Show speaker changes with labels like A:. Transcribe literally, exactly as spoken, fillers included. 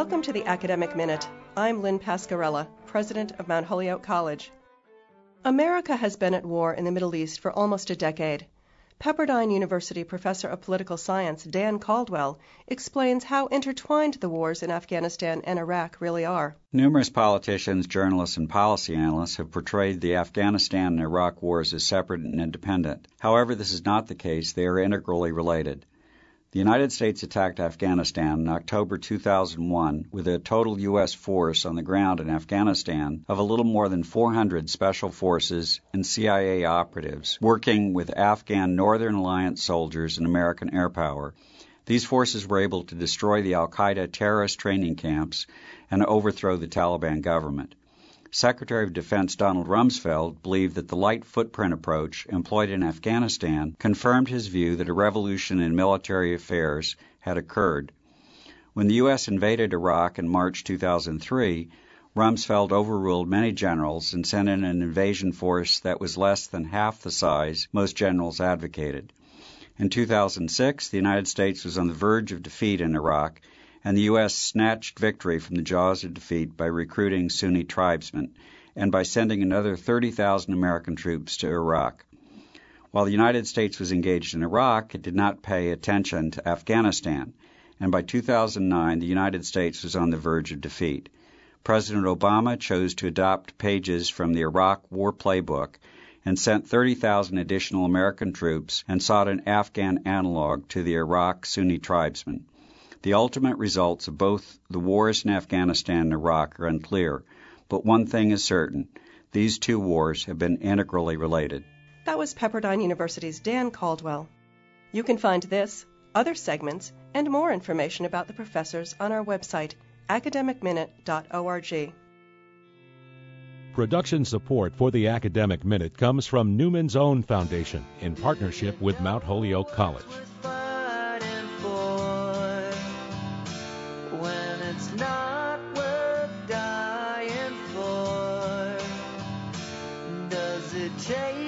A: Welcome to the Academic Minute. I'm Lynn Pascarella, president of Mount Holyoke College. America has been at war in the Middle East for almost a decade. Pepperdine University professor of political science Dan Caldwell explains how intertwined the wars in Afghanistan and Iraq really are.
B: Numerous politicians, journalists, and policy analysts have portrayed the Afghanistan and Iraq wars as separate and independent. However, this is not the case. They are integrally related. The United States attacked Afghanistan in October two thousand one with a total U S force on the ground in Afghanistan of a little more than four hundred special forces and C I A operatives working with Afghan Northern Alliance soldiers and American air power. These forces were able to destroy the al-Qaeda terrorist training camps and overthrow the Taliban government. Secretary of Defense Donald Rumsfeld believed that the light footprint approach employed in Afghanistan confirmed his view that a revolution in military affairs had occurred. When the U S invaded Iraq in March two thousand three, Rumsfeld overruled many generals and sent in an invasion force that was less than half the size most generals advocated. In two thousand six, the United States was on the verge of defeat in Iraq, and the U S snatched victory from the jaws of defeat by recruiting Sunni tribesmen and by sending another thirty thousand American troops to Iraq. While the United States was engaged in Iraq, it did not pay attention to Afghanistan, and by two thousand nine, the United States was on the verge of defeat. President Obama chose to adopt pages from the Iraq War Playbook and sent thirty thousand additional American troops and sought an Afghan analog to the Iraq Sunni tribesmen. The ultimate results of both the wars in Afghanistan and Iraq are unclear, but one thing is certain: these two wars have been integrally related.
A: That was Pepperdine University's Dan Caldwell. You can find this, other segments, and more information about the professors on our website, academic minute dot org.
C: Production support for the Academic Minute comes from Newman's Own Foundation in partnership with Mount Holyoke College.
D: It's not worth dying for. Does it take